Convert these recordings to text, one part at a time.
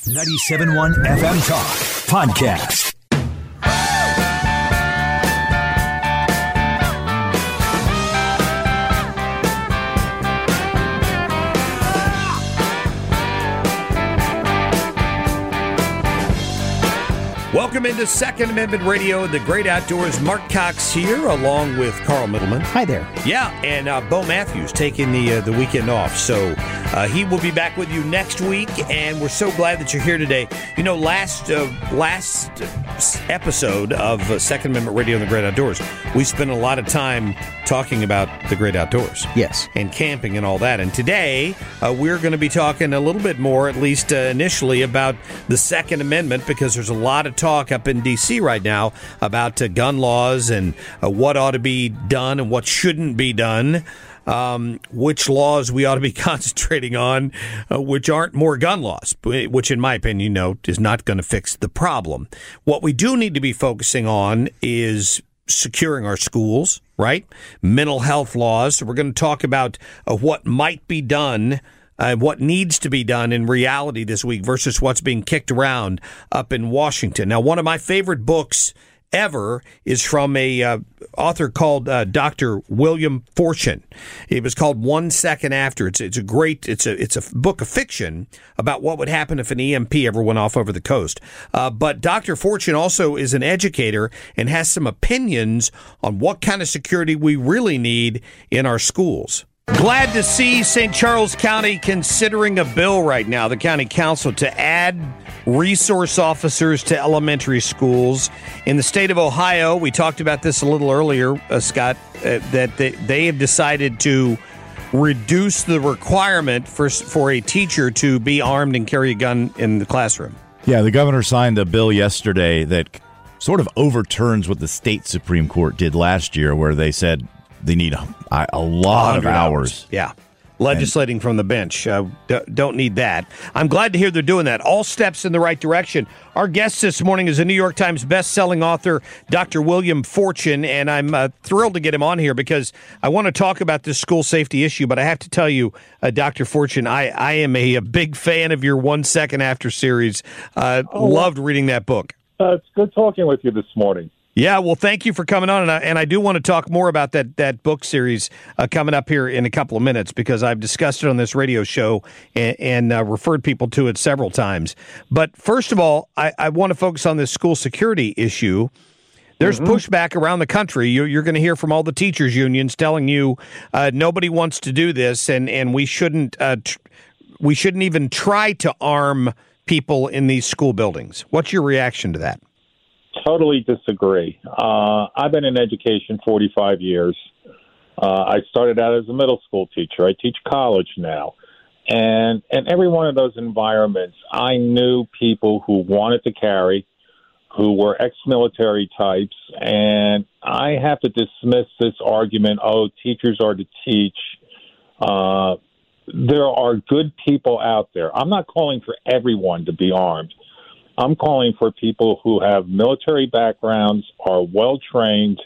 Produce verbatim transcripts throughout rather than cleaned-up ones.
ninety-seven point one F M Talk Podcast. Welcome into Second Amendment Radio and the Great Outdoors. Mark Cox here, along with Carl Middleman. Hi there. Yeah, and uh, Bo Matthews taking the uh, the weekend off. So uh, he will be back with you next week, and we're so glad that you're here today. You know, last uh, last episode of uh, Second Amendment Radio and the Great Outdoors, we spent a lot of time talking about the Great Outdoors. Yes. And camping and all that. And today, uh, we're going to be talking a little bit more, at least uh, initially, about the Second Amendment, because there's a lot of talk up in D C right now about uh, gun laws and uh, what ought to be done and what shouldn't be done, um, which laws we ought to be concentrating on, uh, which aren't more gun laws, which in my opinion, you know, is not going to fix the problem. What we do need to be focusing on is securing our schools, right? Mental health laws. So we're going to talk about uh, what might be done, Uh, what needs to be done in reality this week versus what's being kicked around up in Washington. Now, one of my favorite books ever is from a uh, author called uh, Doctor William Fortune. It was called One Second After. It's it's a great it's a it's a book of fiction about what would happen if an E M P ever went off over the coast. Uh, but Doctor Fortune also is an educator and has some opinions on what kind of security we really need in our schools. Glad to see Saint Charles County considering a bill right now, the county council, to add resource officers to elementary schools. In the state of Ohio, we talked about this a little earlier, uh, Scott, uh, that they, they have decided to reduce the requirement for, for a teacher to be armed and carry a gun in the classroom. Yeah, the governor signed a bill yesterday that sort of overturns what the state Supreme Court did last year, where they said they need a, a lot of hours. hours. Yeah. Legislating and, from the bench. Uh, d- don't need that. I'm glad to hear they're doing that. All steps in the right direction. Our guest this morning is a New York Times best-selling author, Doctor William Fortune, and I'm uh, thrilled to get him on here because I want to talk about this school safety issue, but I have to tell you, uh, Doctor Fortune, I, I am a, a big fan of your One Second After series. Uh, oh, loved reading that book. Uh, it's good talking with you this morning. Yeah, well, thank you for coming on, and I, and I do want to talk more about that that book series uh, coming up here in a couple of minutes because I've discussed it on this radio show and, and uh, referred people to it several times. But first of all, I, I want to focus on this school security issue. There's mm-hmm. pushback around the country. You're, you're going to hear from all the teachers' unions telling you uh, nobody wants to do this, and and we shouldn't uh, tr- we shouldn't even try to arm people in these school buildings. What's your reaction to that? Totally disagree. Uh, I've been in education forty-five years. Uh, I started out as a middle school teacher. I teach college now. And in every one of those environments, I knew people who wanted to carry, who were ex-military types. And I have to dismiss this argument, oh, teachers are to teach. Uh, there are good people out there. I'm not calling for everyone to be armed. I'm calling for people who have military backgrounds, are well-trained,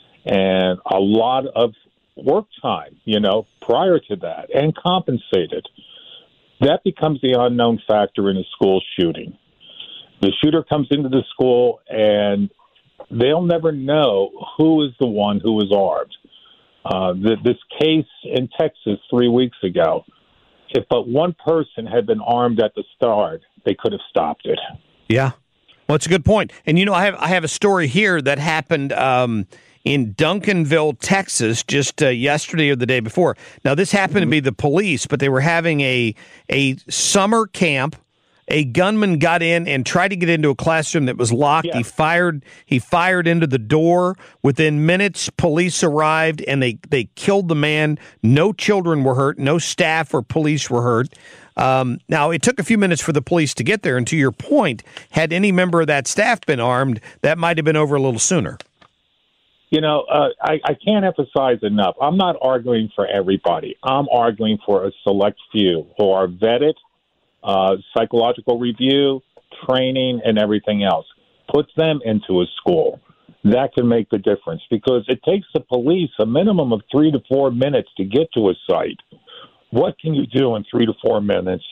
and a lot of work time, you know, prior to that, and compensated. That becomes the unknown factor in a school shooting. The shooter comes into the school, and they'll never know who is the one who is armed. Uh, the, this case in Texas three weeks ago, if but one person had been armed at the start, they could have stopped it. Yeah, well, it's a good point. And, you know, I have I have a story here that happened um, in Duncanville, Texas, just uh, yesterday or the day before. Now, this happened to be the police, but they were having a a summer camp. A gunman got in and tried to get into a classroom that was locked. Yeah. He fired He fired into the door. Within minutes, police arrived, and they, they killed the man. No children were hurt. No staff or police were hurt. Um, now, it took a few minutes for the police to get there, and to your point, had any member of that staff been armed, that might have been over a little sooner. You know, uh, I, I can't emphasize enough. I'm not arguing for everybody. I'm arguing for a select few who are vetted, uh, psychological review, training, and everything else. Put them into a school. That can make the difference because it takes the police a minimum of three to four minutes to get to a site. What can you do in three to four minutes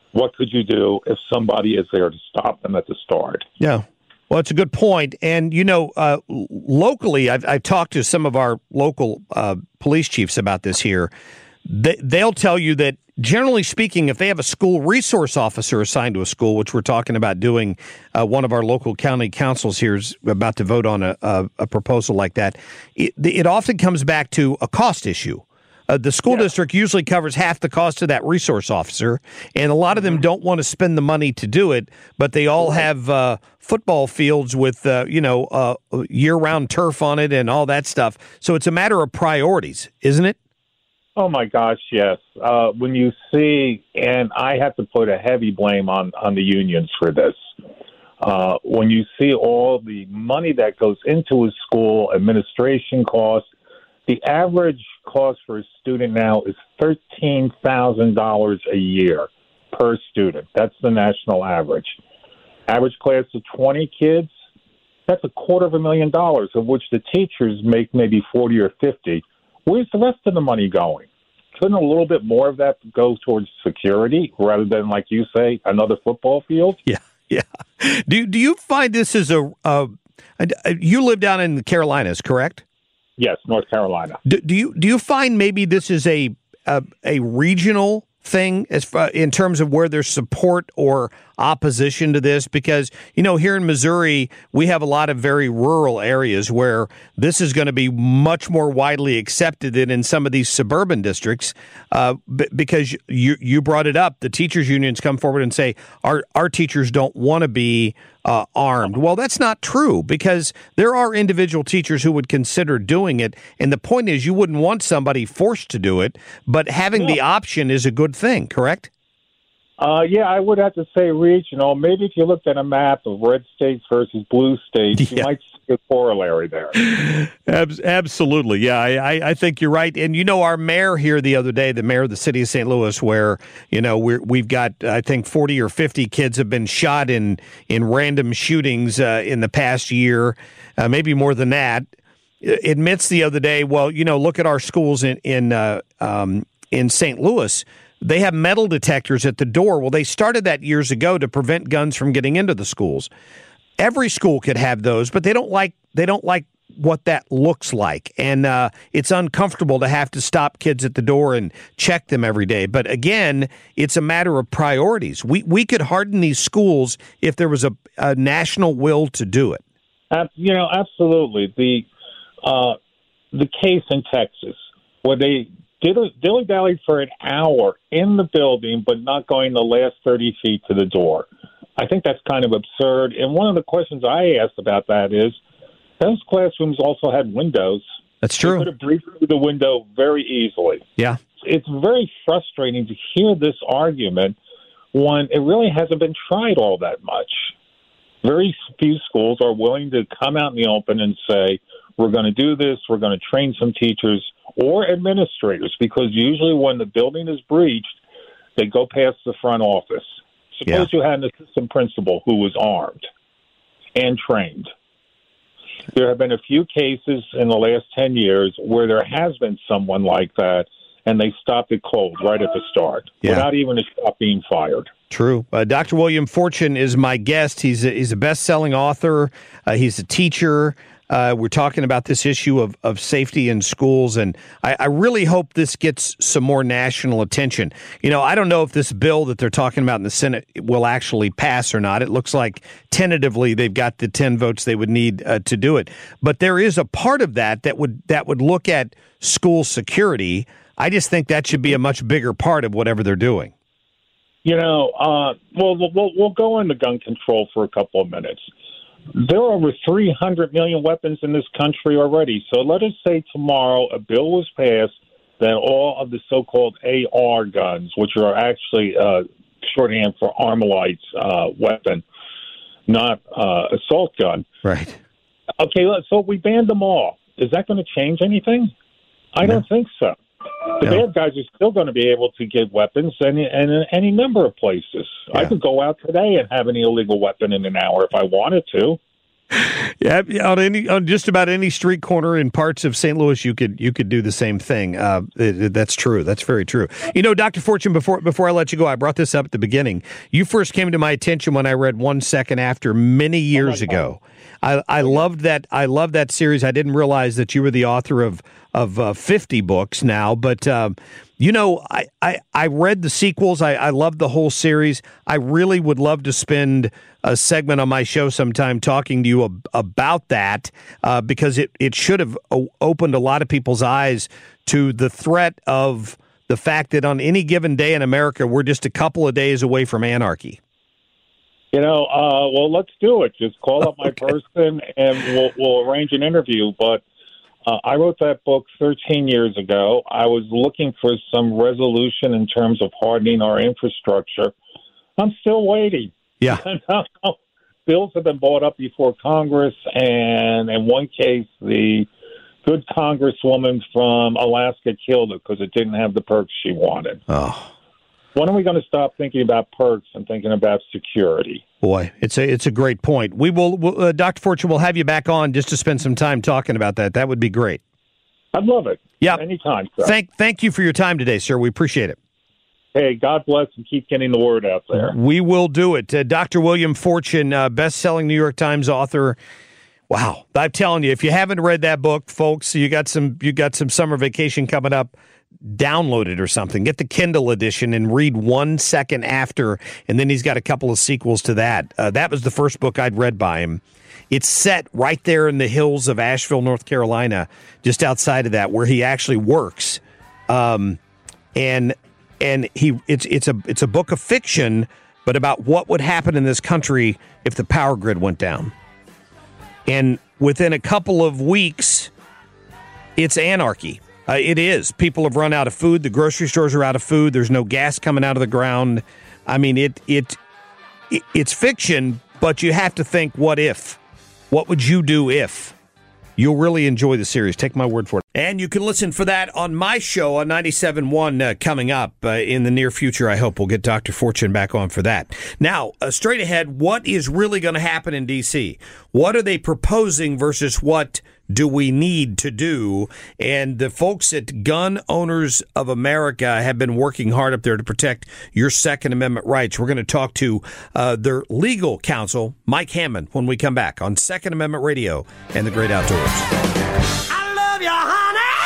what could you do if somebody is there to stop them at the start? Yeah. Well, it's a good point. And, you know, uh, locally, I've, I've talked to some of our local uh, police chiefs about this here. They, they'll tell you that, generally speaking, if they have a school resource officer assigned to a school, which we're talking about doing, uh, one of our local county councils here is about to vote on a, a, a proposal like that, it, it often comes back to a cost issue. Uh, the school yeah. district usually covers half the cost of that resource officer, and a lot of them mm-hmm. don't want to spend the money to do it, but they all have uh, football fields with, uh, you know, uh, year-round turf on it and all that stuff. So it's a matter of priorities, isn't it? Oh, my gosh, yes. Uh, when you see, and I have to put a heavy blame on, on the unions for this, uh, when you see all the money that goes into a school, administration costs, the average cost for a student now is thirteen thousand dollars a year per student. That's the national average. Average class of twenty kids, that's a quarter of a million dollars, of which the teachers make maybe forty or fifty. Where's the rest of the money going? Couldn't a little bit more of that go towards security rather than, like you say, another football field? Yeah, yeah. Do, do you find this is a, a, a – you live down in the Carolinas, correct? Yes, North Carolina. Do, do you do you find maybe this is a a, a regional thing as far, in terms of where there's support or opposition to this? Because, you know, here in Missouri, we have a lot of very rural areas where this is going to be much more widely accepted than in some of these suburban districts. Uh, b- because you you brought it up, the teachers unions come forward and say our our teachers don't want to be uh, armed. Well, that's not true, because there are individual teachers who would consider doing it. And the point is, you wouldn't want somebody forced to do it, but having yeah. the option is a good thing, correct? Uh, yeah, I would have to say regional. Maybe if you looked at a map of red states versus blue states, yeah. you might see a corollary there. Ab- absolutely. Yeah, I, I think you're right. And, you know, our mayor here the other day, the mayor of the city of Saint Louis, where, you know, we're, we've got, I think, forty or fifty kids have been shot in, in random shootings uh, in the past year, uh, maybe more than that, admits the other day, well, you know, look at our schools in, in, uh, um, in Saint Louis. They have metal detectors at the door. Well, they started that years ago to prevent guns from getting into the schools. Every school could have those, but they don't like they don't like what that looks like, and uh, it's uncomfortable to have to stop kids at the door and check them every day. But again, it's a matter of priorities. We we could harden these schools if there was a, a national will to do it. Uh, you know, absolutely. The uh, the case in Texas where they dilly-dallied for an hour in the building, but not going the last thirty feet to the door. I think that's kind of absurd. And one of the questions I asked about that is, those classrooms also had windows. That's true. They could have breached through the window very easily. Yeah. It's very frustrating to hear this argument when it really hasn't been tried all that much. Very few schools are willing to come out in the open and say, we're going to do this, we're going to train some teachers or administrators, because usually when the building is breached, they go past the front office. Suppose yeah. you had an assistant principal who was armed and trained. There have been a few cases in the last ten years where there has been someone like that, and they stopped it cold right at the start yeah. without even a shot being fired. True. Uh, Doctor William Fortune is my guest. He's a, he's a best-selling author. Uh, he's a teacher. Uh, we're talking about this issue of, of safety in schools, and I, I really hope this gets some more national attention. You know, I don't know if this bill that they're talking about in the Senate will actually pass or not. It looks like tentatively they've got the ten votes they would need uh, to do it. But there is a part of that that would that would look at school security. I just think that should be a much bigger part of whatever they're doing. You know, uh, well, we'll we'll go into gun control for a couple of minutes. There are over three hundred million weapons in this country already. So let us say tomorrow a bill was passed that all of the so-called A R guns, which are actually uh, shorthand for Armalite's uh, weapon, not uh, assault gun. Right. Okay, so we banned them all. Is that going to change anything? I no. don't think so. The no. bad guys are still going to be able to get weapons in, in, in any number of places. Yeah. I could go out today and have an illegal weapon in an hour if I wanted to. Yeah, on any on just about any street corner in parts of Saint Louis, you could you could do the same thing. Uh, it, it, that's true. That's very true. You know, Doctor Fortune, before before I let you go, I brought this up at the beginning. You first came to my attention when I read One Second After many years oh ago. I, I loved that. I loved that series. I didn't realize that you were the author of of uh, fifty books now, but. Um, You know, I, I, I read the sequels. I, I loved the whole series. I really would love to spend a segment on my show sometime talking to you ab- about that uh, because it, it should have o- opened a lot of people's eyes to the threat of the fact that on any given day in America, we're just a couple of days away from anarchy. You know, uh, well, let's do it. Just call up my okay. person and we'll, we'll arrange an interview. But Uh, I wrote that book thirteen years ago. I was looking for some resolution in terms of hardening our infrastructure. I'm still waiting. Yeah. Bills have been brought up before Congress, and in one case, the good congresswoman from Alaska killed it because it didn't have the perks she wanted. Oh. When are we going to stop thinking about perks and thinking about security? Boy, it's a it's a great point. We will, we'll, uh, Doctor Fortune, we'll have you back on just to spend some time talking about that. That would be great. I'd love it. Yeah, anytime. Sir. Thank thank you for your time today, sir. We appreciate it. Hey, God bless and keep getting the word out there. We will do it. Uh, Doctor William Fortune, uh, best-selling New York Times author. Wow, I'm telling you, if you haven't read that book, folks, you got some you got some summer vacation coming up. Download it or something. Get the Kindle edition and read One Second After, and then he's got a couple of sequels to that. Uh, that was the first book I'd read by him. It's set right there in the hills of Asheville, North Carolina, just outside of that, where he actually works. Um, and and he it's it's a it's a book of fiction, but about what would happen in this country if the power grid went down. And within a couple of weeks, it's anarchy. Uh, it is. People have run out of food. The grocery stores are out of food. There's no gas coming out of the ground. I mean, it it, it it's fiction, but you have to think, what if? What would you do if? You'll really enjoy the series. Take my word for it. And you can listen for that on my show on ninety-seven point one uh, coming up uh, in the near future. I hope we'll get Doctor Fortune back on for that. Now, uh, straight ahead, what is really going to happen in D C? What are they proposing versus what do we need to do? And the folks at Gun Owners of America have been working hard up there to protect your Second Amendment rights. We're going to talk to uh, their legal counsel, Mike Hammond, when we come back on Second Amendment Radio and the Great Outdoors. I love you, honey!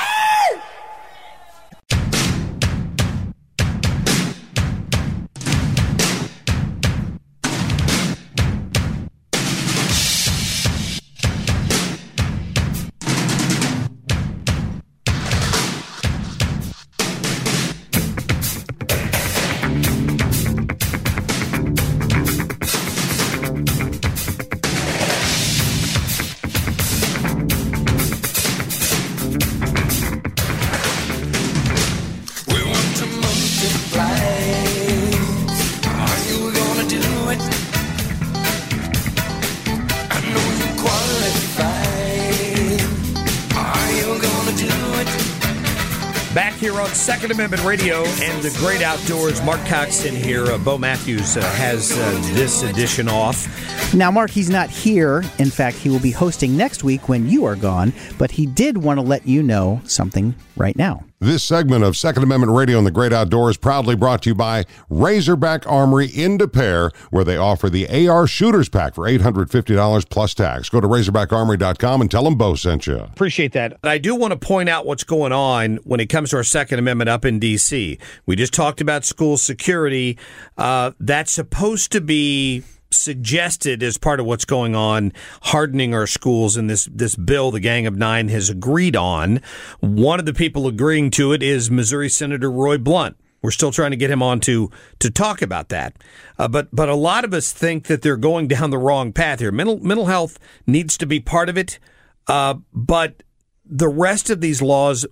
Back here on Second Amendment Radio and the Great Outdoors, Mark Coxon here. Uh, Bo Matthews uh, has uh, this edition off. Now, Mark, he's not here. In fact, he will be hosting next week when you are gone, but he did want to let you know something right now. This segment of Second Amendment Radio and the Great Outdoors proudly brought to you by Razorback Armory in Des Peres, where they offer the A R Shooters Pack for eight hundred fifty dollars plus tax. Go to razorback armory dot com and tell them Bo sent you. Appreciate that. I do want to point out what's going on when it comes to our Second Amendment up in D C. We just talked about school security. Uh, that's supposed to be suggested as part of what's going on, hardening our schools, and this this bill the Gang of Nine has agreed on. One of the people agreeing to it is Missouri Senator Roy Blunt. We're still trying to get him on to to talk about that. Uh, but but a lot of us think that they're going down the wrong path here. Mental mental health needs to be part of it, uh, but the rest of these laws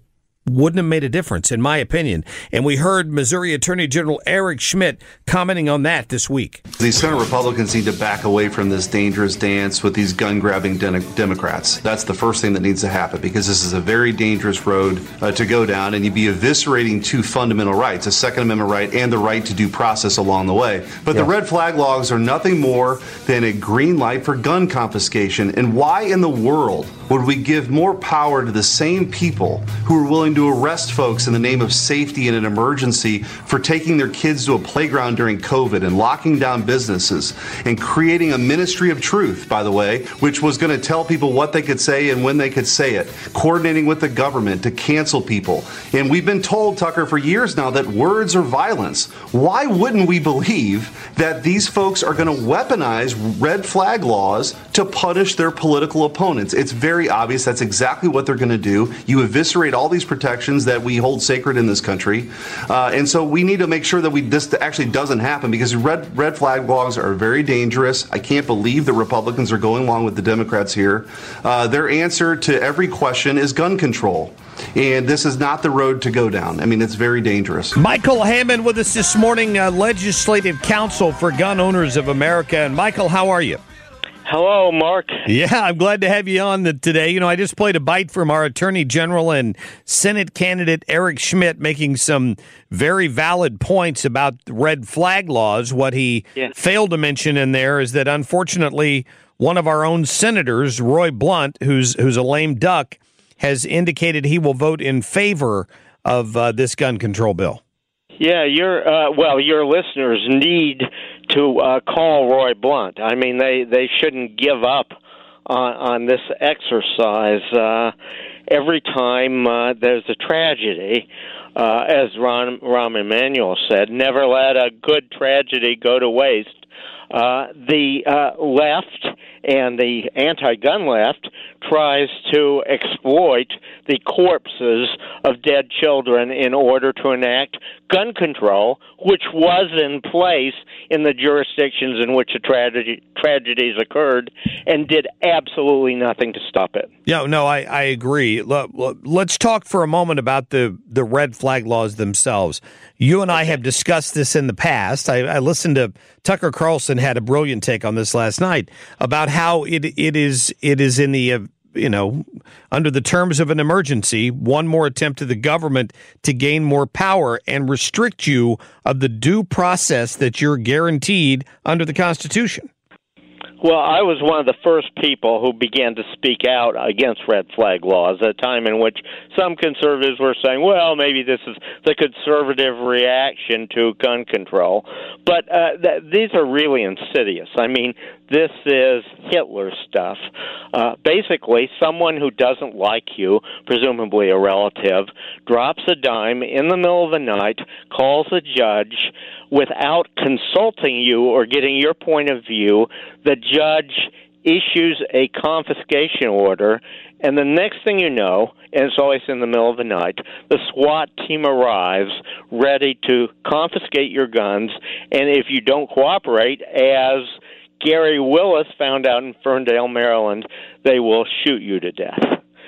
wouldn't have made a difference, in my opinion. And we heard Missouri Attorney General Eric Schmitt commenting on that this week. These Senate Republicans need to back away from this dangerous dance with these gun-grabbing de- Democrats. That's the first thing that needs to happen, because this is a very dangerous road uh, to go down, and you'd be eviscerating two fundamental rights, a Second Amendment right and the right to due process along the way. But yeah. the red flag laws are nothing more than a green light for gun confiscation. And why in the world would we give more power to the same people who are willing to arrest folks in the name of safety in an emergency for taking their kids to a playground during COVID and locking down businesses and creating a ministry of truth, by the way, which was going to tell people what they could say and when they could say it, coordinating with the government to cancel people. And we've been told, Tucker, for years now that words are violence. Why wouldn't we believe that these folks are going to weaponize red flag laws to punish their political opponents? It's very obvious that's exactly what they're going to do. You eviscerate all these protections that we hold sacred in this country. Uh, and so we need to make sure that we this actually doesn't happen, because red red flag laws are very dangerous. I can't believe the Republicans are going along with the Democrats here. Uh, their answer to every question is gun control. And this is not the road to go down. I mean, it's very dangerous. Michael Hammond with us this morning, uh, Legislative Counsel for Gun Owners of America. And Michael, how are you? Hello, Mark. Yeah, I'm glad to have you on the, today. You know, I just played a bite from our Attorney General and Senate candidate Eric Schmitt making some very valid points about red flag laws. What he yeah. failed to mention in there is that, unfortunately, one of our own senators, Roy Blunt, who's who's a lame duck, has indicated he will vote in favor of uh, this gun control bill. Yeah, your uh, well, your listeners need to uh, call Roy Blunt. I mean, they, they shouldn't give up on, on this exercise. Uh, every time uh, there's a tragedy, uh, as Ron, Rahm Emanuel said, never let a good tragedy go to waste. Uh, the uh, left and the anti-gun left tries to exploit the corpses of dead children in order to enact gun control, which was in place in the jurisdictions in which the tragedy, tragedies occurred, and did absolutely nothing to stop it. Yeah, no, I, I agree. Let's talk for a moment about the, the red flag laws themselves. You and I have discussed this in the past. I, I listened to Tucker Carlson had a brilliant take on this last night about how it it is it is in the uh, you know, under the terms of an emergency, one more attempt of the government to gain more power and restrict you of the due process that you're guaranteed under the Constitution. Well, I was one of the first people who began to speak out against red flag laws at a time in which some conservatives were saying, well, maybe this is the conservative reaction to gun control. But uh, th- these are really insidious. I mean, this is Hitler stuff. Uh, basically, someone who doesn't like you, presumably a relative, drops a dime in the middle of the night, calls a judge without consulting you or getting your point of view. The judge issues a confiscation order, and the next thing you know, and it's always in the middle of the night, the SWAT team arrives ready to confiscate your guns, and if you don't cooperate, as Gary Willis found out in Ferndale, Maryland, they will shoot you to death.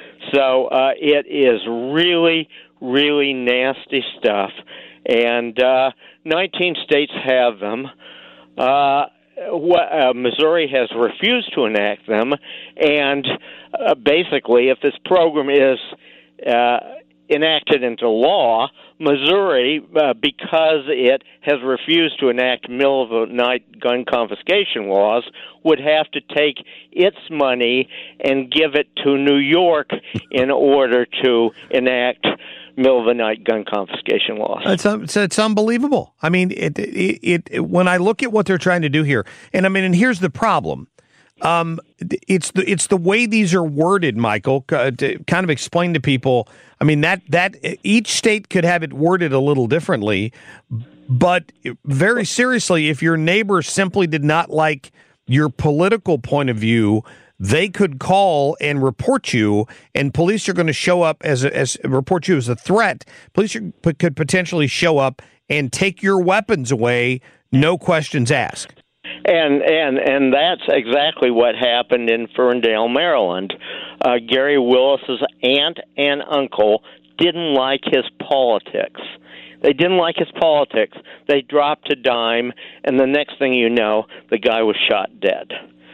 So uh, it is really, really nasty stuff, and uh, nineteen states have them. Uh, what, uh, Missouri has refused to enact them, and uh, basically, if this program is uh, enacted into law, Missouri, uh, because it has refused to enact middle-of-the-night gun confiscation laws, would have to take its money and give it to New York in order to enact middle-of-the-night gun confiscation laws. It's, it's, it's unbelievable. I mean, it, it, it, when I look at what they're trying to do here, and I mean, and here's the problem. Um, it's the it's the way these are worded, Michael, uh, to kind of explain to people. I mean, that that each state could have it worded a little differently, but very seriously, if your neighbor simply did not like your political point of view, they could call and report you, and police are going to show up as a, as report you as a threat. Police are, could potentially show up and take your weapons away, no questions asked. And and and that's exactly what happened in Ferndale, Maryland. Uh, Gary Willis's aunt and uncle didn't like his politics. They didn't like his politics. They dropped a dime, and the next thing you know, the guy was shot dead.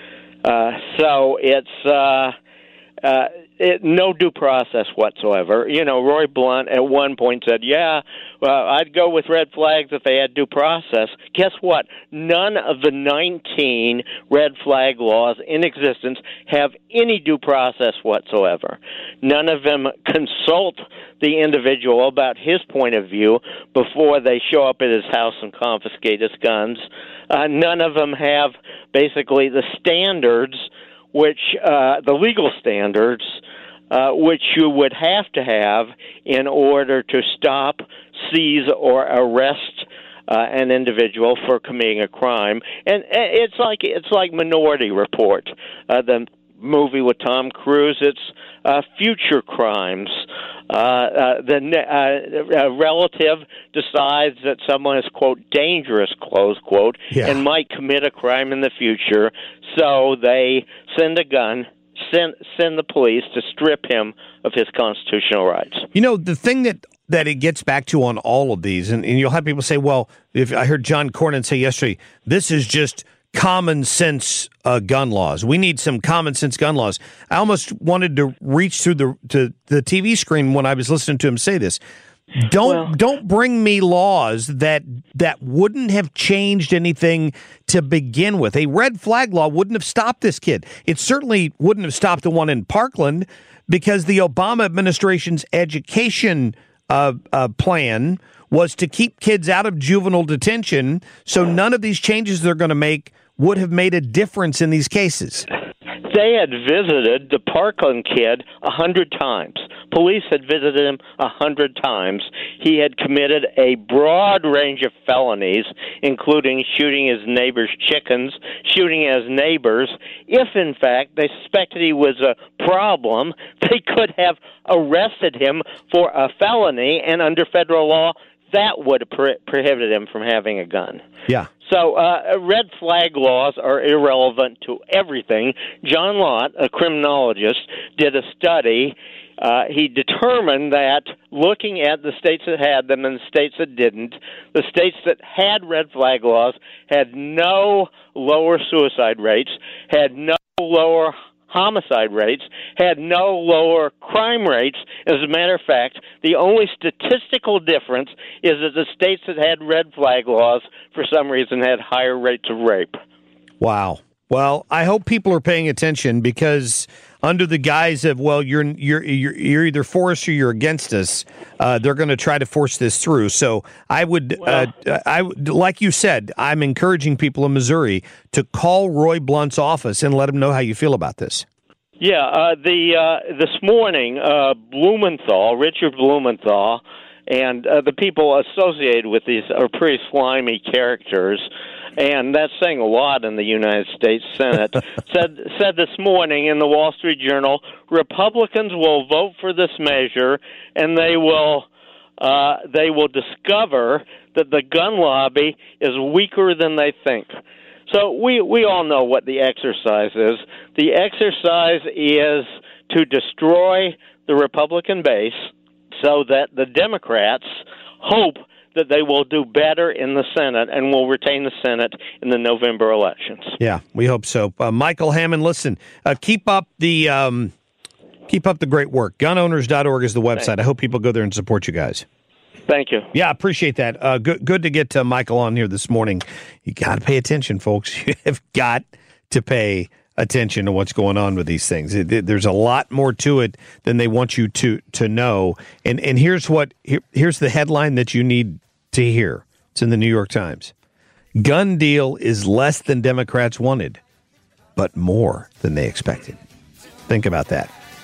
Uh, so it's uh, uh, it, no due process whatsoever. You know, Roy Blunt at one point said, yeah, well, I'd go with red flags if they had due process. Guess what? None of the nineteen red flag laws in existence have any due process whatsoever. None of them consult the individual about his point of view before they show up at his house and confiscate his guns. Uh, none of them have basically the standards, which uh, the legal standards, uh, which you would have to have in order to stop, seize, or arrest uh, an individual for committing a crime. And it's like it's like Minority Report, uh, the movie with Tom Cruise. It's uh, future crimes. Uh, uh, the uh, a relative decides that someone is, quote, dangerous, close quote, yeah. and might commit a crime in the future, so they send a gun, send send the police to strip him of his constitutional rights. You know, the thing that, that it gets back to on all of these, and, and you'll have people say, well, if I heard John Cornyn say yesterday, this is just common sense uh, gun laws. We need some common sense gun laws. I almost wanted to reach through the to the T V screen when I was listening to him say this. Don't well, don't bring me laws that that wouldn't have changed anything to begin with. A red flag law wouldn't have stopped this kid. It certainly wouldn't have stopped the one in Parkland, because the Obama administration's education uh, uh, plan was to keep kids out of juvenile detention, so none of these changes they're going to make would have made a difference in these cases. They had visited the Parkland kid a hundred times. Police had visited him a hundred times. He had committed a broad range of felonies, including shooting his neighbor's chickens, shooting his neighbors. If, in fact, they suspected he was a problem, they could have arrested him for a felony, and under federal law, that would have pro- prohibited him from having a gun. Yeah. So uh, red flag laws are irrelevant to everything. John Lott, a criminologist, did a study. Uh, he determined that looking at the states that had them and the states that didn't, the states that had red flag laws had no lower suicide rates, had no lower homicide rates, had no lower crime rates. As a matter of fact, the only statistical difference is that the states that had red flag laws, for some reason, had higher rates of rape. Wow. Well, I hope people are paying attention, because under the guise of, well, you're you're you're, you're either for us or you're against us, uh, they're going to try to force this through. So I would, well, uh, I like you said, I'm encouraging people in Missouri to call Roy Blunt's office and let him know how you feel about this. Yeah, uh, the uh, this morning, uh, Blumenthal, Richard Blumenthal, and uh, the people associated with these are pretty slimy characters, and that's saying a lot in the United States Senate, said said this morning in the Wall Street Journal, Republicans will vote for this measure, and they will uh, they will discover that the gun lobby is weaker than they think. So we, we all know what the exercise is. The exercise is to destroy the Republican base so that the Democrats hope that they will do better in the Senate and will retain the Senate in the November elections. Yeah, we hope so. Uh, Michael Hammond, listen, uh, keep up the um, keep up the great work. gun owners dot org is the website. Thanks. I hope people go there and support you guys. Thank you. Yeah, appreciate that. Uh, good, good to get uh, Michael on here this morning. You got to pay attention, folks. You have got to pay attention to what's going on with these things. It, it, there's a lot more to it than they want you to to know. And and here's what here, here's the headline that you need to hear. It's in the New York Times. Gun deal is less than Democrats wanted, but more than they expected. Think about that.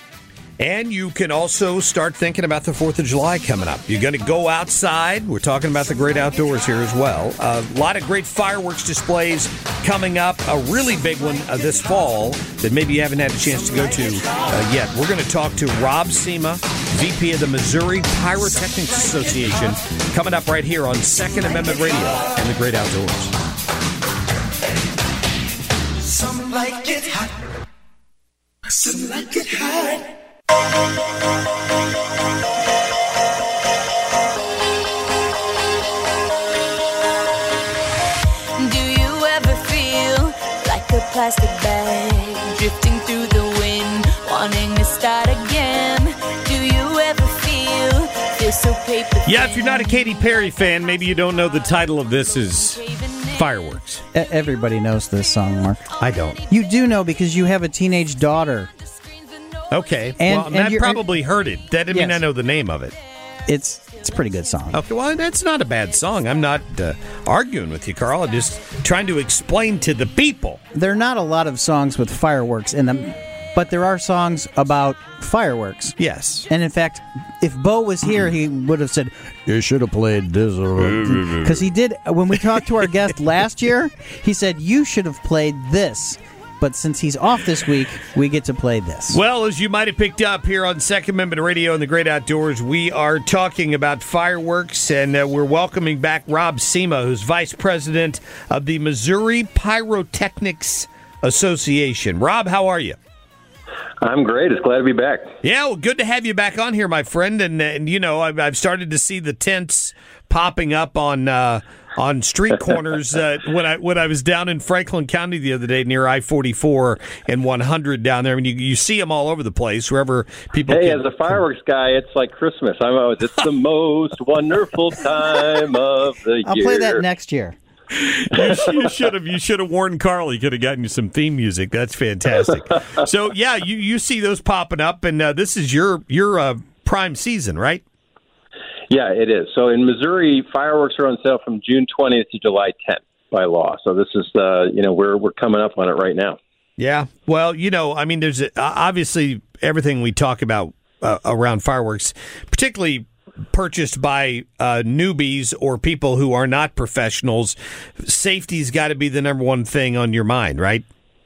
And you can also start thinking about the fourth of July coming up. You're going to go outside. We're talking about the great outdoors here as well. A lot of great fireworks displays coming up. A really big one uh, this fall that maybe you haven't had a chance to go to uh, yet. We're going to talk to Rob Sema, V P of the Missouri Pyrotechnics Association, coming up right here on Second Amendment Radio and the Great Outdoors. Some like it hot. Some like it hot. a plastic bag, drifting through the wind, wanting to start again. Do you ever feel, feel so paper thin? Yeah, if you're not a Katy Perry fan, maybe you don't know the title of this is Fireworks. E- Everybody knows this song, Mark. I don't. You do know because you have a teenage daughter. Okay. And- well, and I you're- probably heard it. That didn't mean Yes. I know the name of it. It's it's a pretty good song. Okay, well, that's not a bad song. I'm not uh, arguing with you, Carl. I'm just trying to explain to the people. There are not a lot of songs with fireworks in them, but there are songs about fireworks. Yes. And in fact, if Bo was here, he would have said, "You should have played this." Because he did, when we talked to our guest last year, he said, "You should have played this." But since he's off this week, we get to play this. Well, as you might have picked up here on Second Amendment Radio and the Great Outdoors, we are talking about fireworks, and uh, we're welcoming back Rob Cima, who's Vice President of the Missouri Pyrotechnics Association. Rob, how are you? I'm great. It's glad to be back. Yeah, well, good to have you back on here, my friend. And, and you know, I've, I've started to see the tents popping up on uh, on street corners uh, when I when I was down in Franklin County the other day near I forty-four and one hundred down there. I mean, you, you see them all over the place, wherever people Hey, can, as a fireworks guy, it's like Christmas. I'm always, it's the most wonderful time of the I'll year. play that next year. you, you should have you should have warned Carl. He could have gotten you some theme music. That's fantastic. So yeah, you, you see those popping up, and uh, this is your your uh, prime season, right? Yeah, it is. So in Missouri, fireworks are on sale from June twentieth to July tenth by law. So this is, uh, you know, we're we're coming up on it right now. Yeah. Well, you know, I mean, there's uh, obviously everything we talk about uh, around fireworks, particularly purchased by uh, newbies or people who are not professionals. Safety's got to be the number one thing on your mind, right?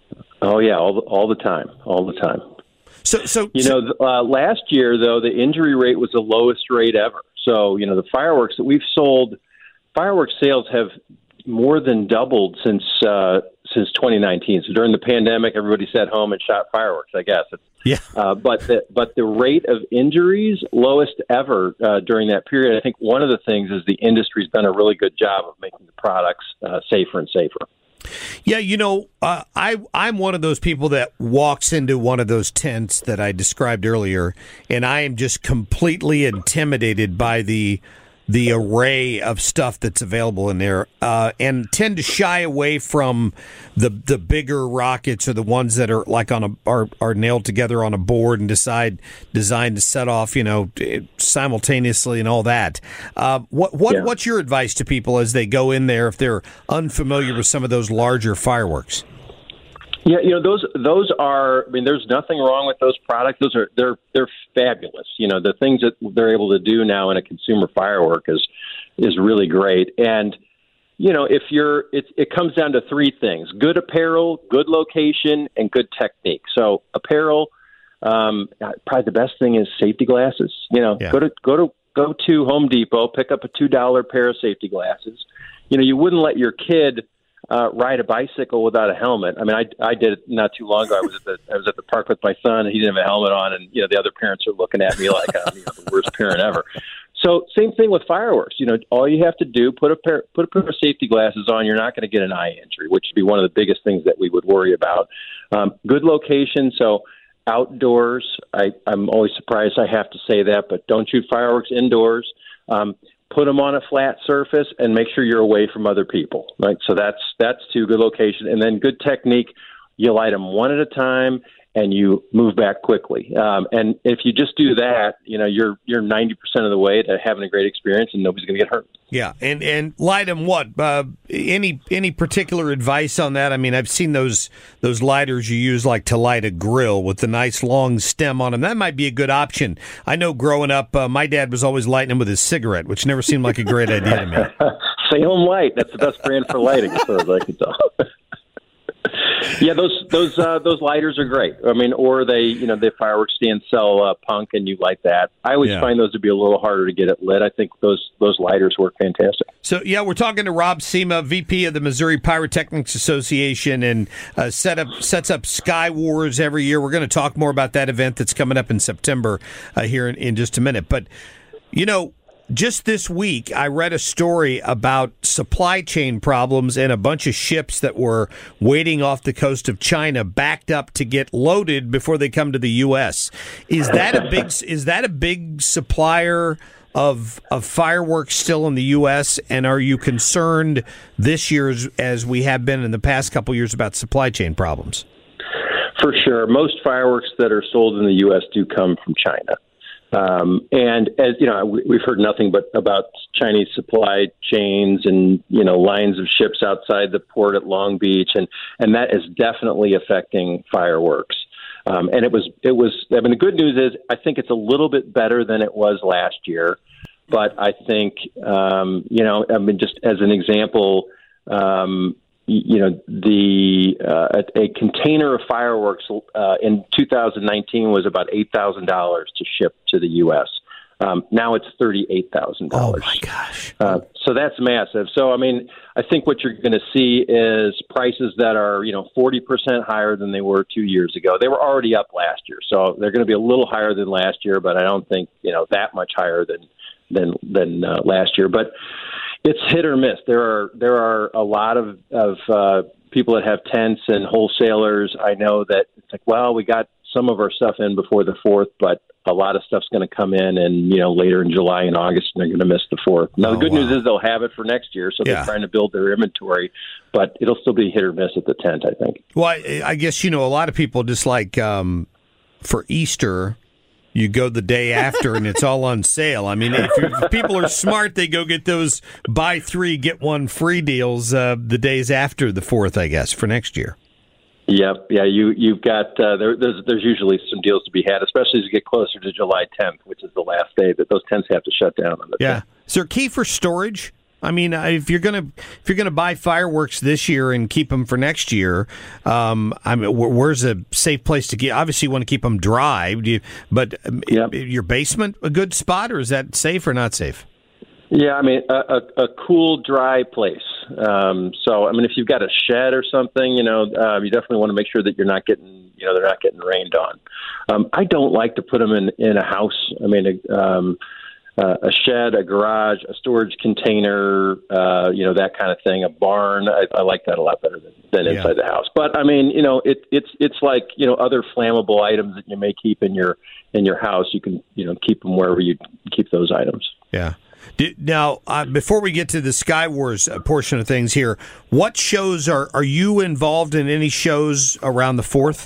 Oh yeah, all the, all the time, all the time. So, so you know, uh, last year though, the injury rate was the lowest rate ever. So you know, the fireworks that we've sold, fireworks sales have more than doubled since uh, since twenty nineteen. So during the pandemic, everybody sat home and shot fireworks, I guess. Yeah. Uh, but the, but the rate of injuries lowest ever uh, during that period. I think one of the things is the industry's done a really good job of making the products uh, safer and safer. Yeah, you know, uh, I I'm one of those people that walks into one of those tents that I described earlier, and I am just completely intimidated by the the array of stuff that's available in there, uh, and tend to shy away from the the bigger rockets or the ones that are like on a are, are nailed together on a board and decide designed to set off, you know, simultaneously and all that. Uh, what what Yeah. what's your advice to people as they go in there if they're unfamiliar with some of those larger fireworks? Yeah, you know, those those are. I mean, there's nothing wrong with those products. Those are they're they're fabulous. You know, the things that they're able to do now in a consumer firework is is really great. And you know, if you're, it it comes down to three things: good apparel, good location, and good technique. So apparel, um, probably the best thing is safety glasses. You know, Yeah. go to go to go to Home Depot, pick up a two dollar pair of safety glasses. You know, you wouldn't let your kid Uh, ride a bicycle without a helmet. I mean, I, I did it not too long ago. I was at the I was at the park with my son, and he didn't have a helmet on, and you know the other parents are looking at me like I'm you know, the worst parent ever. So same thing with fireworks. You know, all you have to do put a pair put a pair of safety glasses on. You're not going to get an eye injury, which would be one of the biggest things that we would worry about. Um, good location, so outdoors. I, I'm always surprised I have to say that, but don't shoot fireworks indoors. Um, Put them on a flat surface and make sure you're away from other people. Right, so that's that's two, good location, and then good technique. You light them one at a time, and you move back quickly. Um, and if you just do that, you know you're you're ninety percent of the way to having a great experience, and nobody's going to get hurt. Yeah, and and light them what? Uh, any any particular advice on that? I mean, I've seen those those lighters you use like to light a grill with the nice long stem on them. That might be a good option. I know growing up, uh, my dad was always lighting them with his cigarette, which never seemed like a great idea to me. Salem Light, that's the best brand for lighting, as far as I can tell. Yeah, those those uh, those lighters are great. I mean, or they, you know, the fireworks stands sell uh, punk, and you light that. I always Yeah. find those to be a little harder to get it lit. I think those those lighters work fantastic. So, yeah, we're talking to Rob Cima, V P of the Missouri Pyrotechnics Association, and uh, set up sets up Sky Wars every year. We're going to talk more about that event that's coming up in September uh, here in, in just a minute. But, you know, just this week, I read a story about supply chain problems and a bunch of ships that were waiting off the coast of China backed up to get loaded before they come to the U S. Is that a big is that a big supplier of of fireworks still in the U S, and are you concerned this year, as, as we have been in the past couple years, about supply chain problems? For sure. Most fireworks that are sold in the U S do come from China. Um, and as you know, we, we've heard nothing but about Chinese supply chains and, you know, lines of ships outside the port at Long Beach. And, and that is definitely affecting fireworks. Um, and it was, it was, I mean, the good news is I think it's a little bit better than it was last year. But I think, um, you know, I mean, just as an example, um, you know, the uh, a, a container of fireworks uh, in two thousand nineteen was about eight thousand dollars to ship to the U S. Um, now it's thirty-eight thousand dollars. Oh, my gosh. Uh, so that's massive. So, I mean, I think what you're going to see is prices that are, you know, forty percent higher than they were two years ago. They were already up last year. So they're going to be a little higher than last year, but I don't think, you know, that much higher than than, than uh, last year. But it's hit or miss. There are there are a lot of of uh, people that have tents and wholesalers. I know that it's like, well, we got some of our stuff in before the fourth, but a lot of stuff's going to come in, and you know, later in July and August, and they're going to miss the fourth. Now, oh, the good wow. news is they'll have it for next year, so yeah. they're trying to build their inventory, but it'll still be hit or miss at the tent, I think. Well, I, I guess, you know, a lot of people just like um, for Easter, you go the day after and it's all on sale. I mean, if, if people are smart, they go get those buy three, get one free deals uh, the days after the fourth, I guess, for next year. Yep, yeah, you you've got uh, there, there's there's usually some deals to be had, especially as you get closer to July tenth, which is the last day that those tents have to shut down on the yeah. tenth. Is there a key for storage? I mean, uh, if you're gonna if you're gonna buy fireworks this year and keep them for next year, um, I mean, wh- where's a safe place to keep? Obviously, you want to keep them dry, do you, but um, Yep. your basement a good spot, or is that safe or not safe? Yeah, I mean, a, a, a cool, dry place. Um, so, I mean, if you've got a shed or something, you know, uh, you definitely want to make sure that you're not getting, you know, they're not getting rained on. Um, I don't like to put them in, in a house. I mean, um, uh, a shed, a garage, a storage container, uh, you know, that kind of thing, a barn. I, I like that a lot better than, than Yeah. inside the house. But, I mean, you know, it, it's it's like, you know, other flammable items that you may keep in your in your house. You can, you know, keep them wherever you keep those items. Yeah. Now, uh, before we get to the Sky Wars uh, portion of things here, what shows are are you involved in? Any shows around the fourth?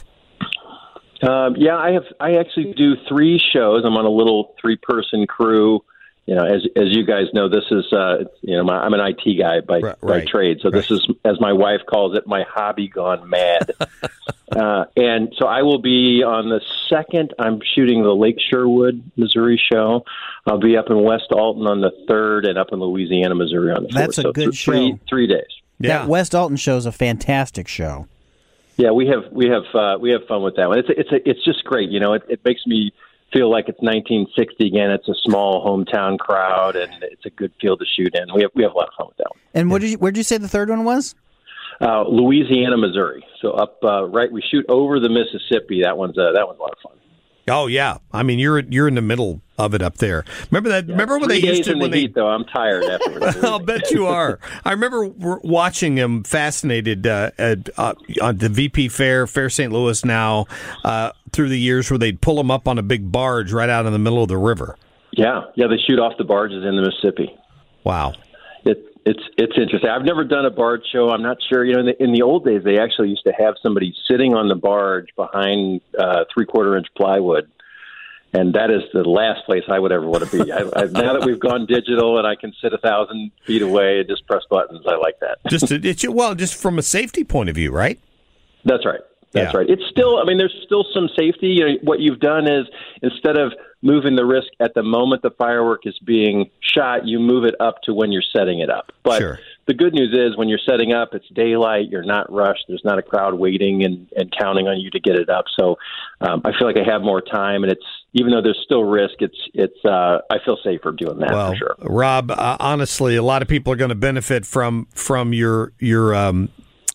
Um, yeah, I have. I actually do three shows. I'm on a little three-person crew. You know, as as you guys know, this is uh, you know, my, I'm an I T guy by Right, by right, trade. So this right. is, as my wife calls it, my hobby gone mad. uh, and so I will be on the second. I'm shooting the Lake Sherwood, Missouri show. I'll be up in West Alton on the third, and up in Louisiana, Missouri on the fourth. That's a so good th- three, show. Three days. Yeah. That West Alton show is a fantastic show. Yeah, we have we have uh, we have fun with that one. It's a, it's a, it's just great. You know, it, it makes me feel like it's nineteen sixty again. It's a small hometown crowd, and it's a good field to shoot in. We have we have a lot of fun with that one. And what did you, where did you say the third one was? Uh, Louisiana, Missouri. So up uh, right, we shoot over the Mississippi. That one's uh, that one's a lot of fun. Oh yeah, I mean you're you're in the middle of it up there. Remember that? Yeah, remember when three they used days to in when the they. heat, though. I'm tired afterwards. I'll bet you are. I remember w- watching him fascinated uh, at, uh, on the V P Fair, Fair Saint Louis now, uh, through the years where they'd pull him up on a big barge right out in the middle of the river. Yeah, yeah, they shoot off the barges in the Mississippi. Wow. It, it's it's interesting. I've never done a barge show. I'm not sure. You know, in the, in the old days, they actually used to have somebody sitting on the barge behind uh, three quarter inch plywood. And that is the last place I would ever want to be. I, I, now that we've gone digital and I can sit a thousand feet away and just press buttons, I like that. Just to, it's well, just from a safety point of view, right? That's right. That's Yeah. right. It's still, I mean, there's still some safety. You know, what you've done is instead of moving the risk at the moment the firework is being shot, you move it up to when you're setting it up. But Sure. the good news is when you're setting up, it's daylight, you're not rushed, there's not a crowd waiting and, and counting on you to get it up. So um, I feel like I have more time, and it's, even though there's still risk, it's, it's, uh, I feel safer doing that Well, for sure. Rob, uh, honestly, a lot of people are going to benefit from from your your um,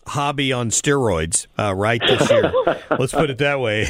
hobby on steroids, uh, right, this year. Let's put it that way.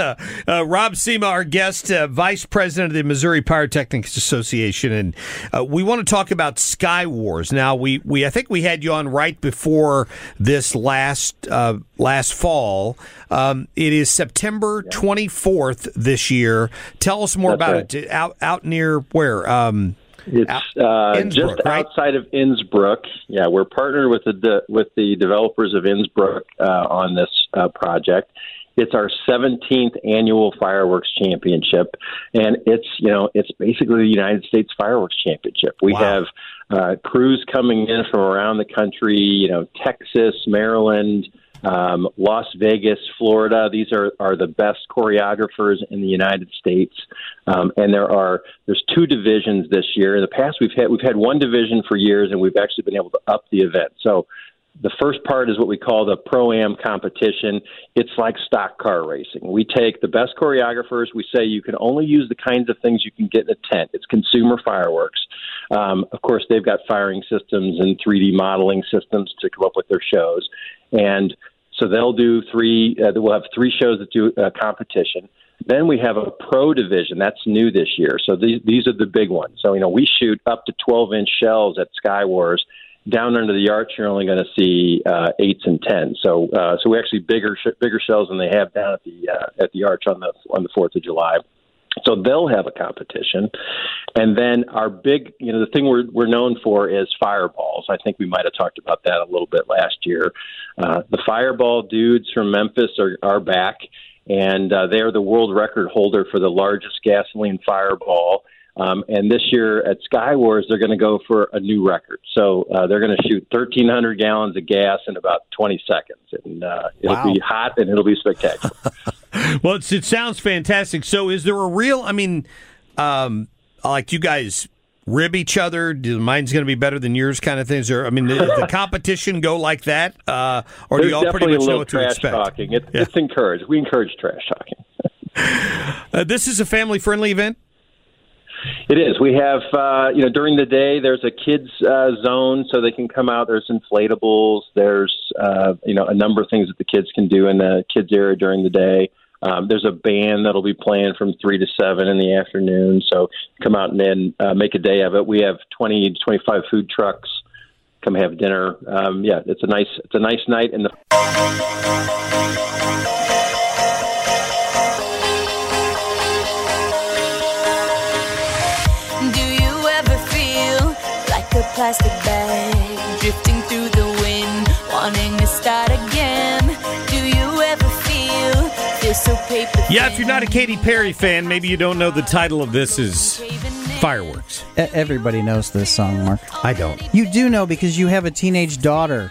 uh, Rob Cima, our guest, uh, Vice President of the Missouri Pyrotechnics Association, and uh, we want to talk about Sky Wars. Now, we, we I think we had you on right before this last uh, last fall. Um, it is September twenty-fourth this year. Tell us more That's about right. it. Out out near where? Um, It's uh, Innsbruck, just right? outside of Innsbruck. Yeah, we're partnered with the de- with the developers of Innsbruck uh, on this uh, project. It's our seventeenth annual fireworks championship, and it's you know it's basically the United States Fireworks Championship. We Wow. have uh, crews coming in from around the country. You know, Texas, Maryland. Um, Las Vegas, Florida. These are, are the best choreographers in the United States, um, and there are there's two divisions this year. In the past, we've had we've had one division for years, and we've actually been able to up the event. So, the first part is what we call the Pro-Am competition. It's like stock car racing. We take the best choreographers. We say you can only use the kinds of things you can get in a tent. It's consumer fireworks. Um, of course, they've got firing systems and three D modeling systems to come up with their shows, and so they'll do three. Uh, we'll have three shows that do a competition. Then we have a pro division that's new this year. So these these are the big ones. So you know we shoot up to twelve inch shells at Sky Wars. Down under the arch, you're only going to see uh, eights and tens. So uh, so we actually bigger sh- bigger shells than they have down at the uh, at the arch on the on the Fourth of July. So they'll have a competition. And then our big, you know, the thing we're we're known for is fireballs. I think we might have talked about that a little bit last year. Uh, the fireball dudes from Memphis are, are back, and uh, they are the world record holder for the largest gasoline fireball. Um, and this year at Sky Wars, they're going to go for a new record. So uh, they're going to shoot thirteen hundred gallons of gas in about twenty seconds. And uh, it'll Wow. be hot, and it'll be spectacular. Well, it's, it sounds fantastic. So is there a real, I mean, um, like you guys rib each other? Do mine's going to be better than yours kind of things? Or, I mean, does the competition go like that? Uh, or do There's you all pretty definitely much a know little what to trash expect? talking. It, Yeah. It's encouraged. We encourage trash talking. Uh, this is a family-friendly event? It is. We have, uh, you know, during the day, there's a kids uh, zone so they can come out. There's inflatables. There's, uh, you know, a number of things that the kids can do in the kids area during the day. Um, there's a band that'll be playing from three to seven in the afternoon. So come out and then uh, make a day of it. We have twenty to twenty-five food trucks. Come have dinner. Um, yeah, it's a nice, it's a nice night in the. Do you ever feel like a plastic bag drifting through the wind, wanting to start again? Do you ever feel feel so paper thin? Yeah, if you're not a Katy Perry fan, maybe you don't know the title of this is Fireworks. E- Everybody knows this song, Mark. I don't. You do know because you have a teenage daughter.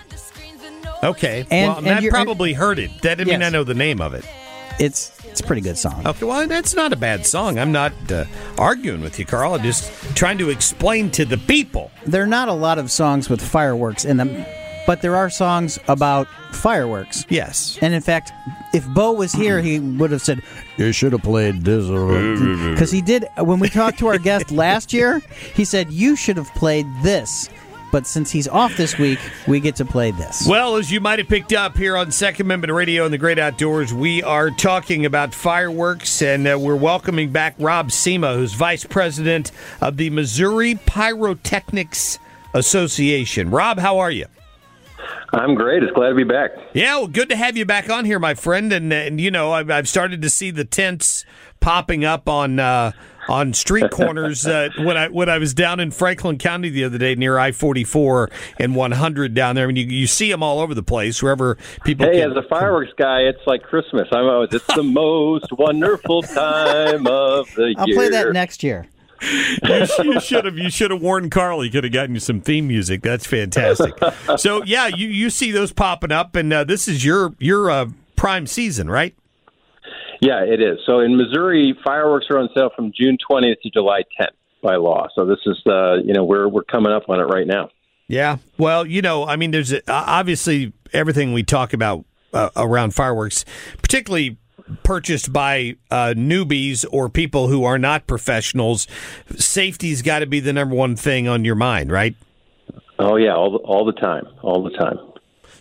Okay. And- well, and that you're- probably heard it. That didn't mean Yes. I know the name of it. It's it's a pretty good song. Okay, well, that's not a bad song. I'm not uh, arguing with you, Carl. I'm just trying to explain to the people. There are not a lot of songs with fireworks in them, but there are songs about fireworks. Yes. And in fact, if Bo was here, he would have said, "You should have played this." Because he did. When we talked to our guest last year, he said, "You should have played this." But since he's off this week, we get to play this. Well, as you might have picked up here on Second Amendment Radio and the Great Outdoors, we are talking about fireworks, and uh, we're welcoming back Rob Cima, who's Vice President of the Missouri Pyrotechnics Association. Rob, how are you? I'm great. It's glad to be back. Yeah, well, good to have you back on here, my friend. And, and you know, I've, I've started to see the tents popping up on uh, on street corners. Uh, when I when I was down in Franklin County the other day near I forty-four and one hundred down there, I mean, you, you see them all over the place, wherever people Hey, can, as a fireworks guy, it's like Christmas. I'm always, it's the most wonderful time of the I'll year. play that next year. you, you should have you should have warned Carl. He could have gotten you some theme music. That's fantastic. So yeah, you, you see those popping up, and uh, this is your your uh, prime season, right? Yeah, it is. So in Missouri, fireworks are on sale from June twentieth to July tenth by law. So this is the, you know, we're we're coming up on it right now. Yeah. Well, you know, I mean, there's uh, obviously everything we talk about uh, around fireworks, particularly purchased by uh, newbies or people who are not professionals. Safety's got to be the number one thing on your mind, right? Oh yeah, all the, all the time, all the time.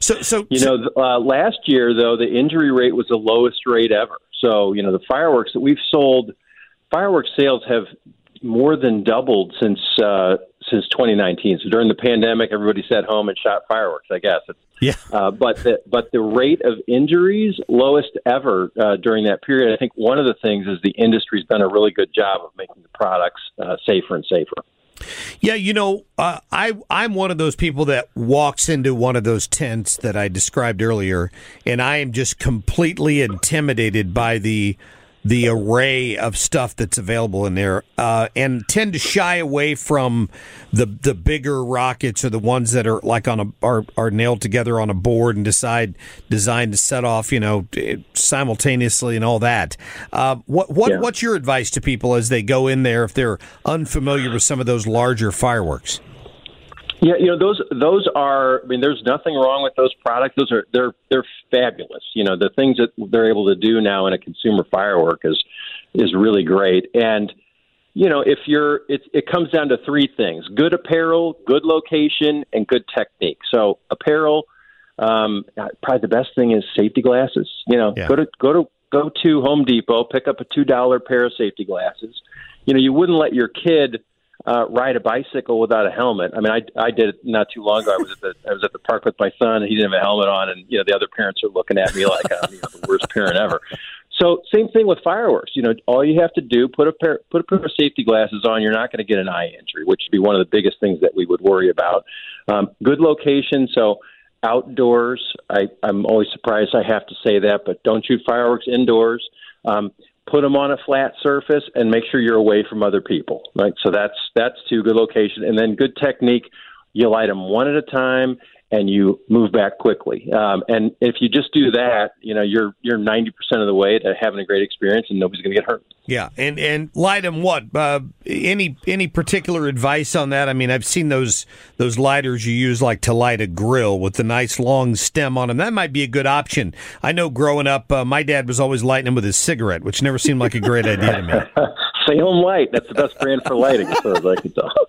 So, so you know, uh, last year though, the injury rate was the lowest rate ever. So, you know, the fireworks that we've sold, fireworks sales have more than doubled since uh, since twenty nineteen. So during the pandemic, everybody sat home and shot fireworks, I guess. Yeah. Uh, but the, but the rate of injuries, lowest ever uh, during that period. I think one of the things is the industry's done a really good job of making the products uh, safer and safer. Yeah, you know, uh, I, I'm one of those people that walks into one of those tents that I described earlier, and I am just completely intimidated by the the array of stuff that's available in there, uh, and tend to shy away from the the bigger rockets or the ones that are like on a are, are nailed together on a board and decide designed to set off, you know, simultaneously and all that. Uh, what what Yeah. what's your advice to people as they go in there if they're unfamiliar with some of those larger fireworks? Yeah, you know, those those are. I mean, there's nothing wrong with those products. Those are they're they're fabulous. You know, the things that they're able to do now in a consumer firework is is really great. And you know, if you're, it it comes down to three things: good apparel, good location, and good technique. So apparel, um, probably the best thing is safety glasses. You know, Yeah. go to go to go to Home Depot, pick up a two dollar pair of safety glasses. You know, you wouldn't let your kid Uh, ride a bicycle without a helmet. I mean, I, I did it not too long ago. I was at the I was at the park with my son, and he didn't have a helmet on, and you know the other parents are looking at me like I'm you know, the worst parent ever. So same thing with fireworks. You know, all you have to do put a pair put a pair of safety glasses on. You're not going to get an eye injury, which would be one of the biggest things that we would worry about. Um, good location, so outdoors. I, I'm always surprised I have to say that, but don't shoot fireworks indoors. Um, Put them on a flat surface and make sure you're away from other people, right? So that's that's two, good location. And then good technique, you light them one at a time and you move back quickly. Um, and if you just do that, you know, you're you're ninety percent of the way to having a great experience and nobody's going to get hurt. Yeah, and and light them what? Uh, any any particular advice on that? I mean, I've seen those those lighters you use like to light a grill with the nice long stem on them. That might be a good option. I know growing up, uh, my dad was always lighting them with his cigarette, which never seemed like a great idea to me. Salem Light, that's the best brand for lighting, as far as I can tell.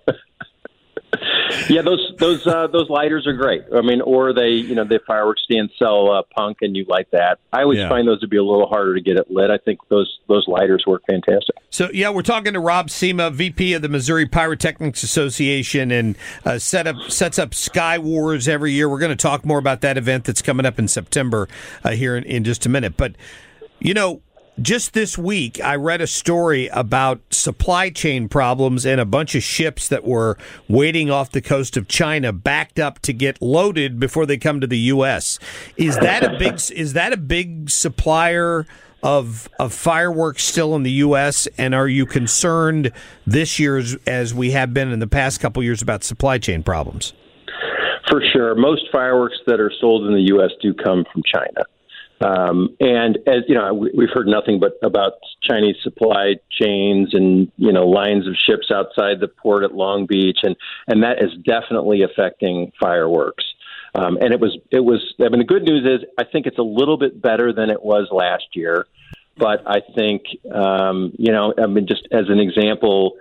Yeah, those those uh, those lighters are great. I mean, or they, you know, the fireworks stand sell uh, punk, and you light that. I always Yeah. find those to be a little harder to get it lit. I think those those lighters work fantastic. So, yeah, we're talking to Rob Sema, V P of the Missouri Pyrotechnics Association, and uh, set up sets up Sky Wars every year. We're going to talk more about that event that's coming up in September uh, here in, in just a minute. But, you know, just this week, I read a story about supply chain problems and a bunch of ships that were waiting off the coast of China, backed up to get loaded before they come to the U S. Is that a big? Is that a big supplier of of fireworks still in the U S? And are you concerned this year, as, as we have been in the past couple years, about supply chain problems? For sure, most fireworks that are sold in the U S do come from China. Um, and as you know, we, we've heard nothing but about Chinese supply chains and, you know, lines of ships outside the port at Long Beach. And, and that is definitely affecting fireworks. Um, and it was, it was, I mean, the good news is I think it's a little bit better than it was last year. But I think, um, you know, I mean, just as an example,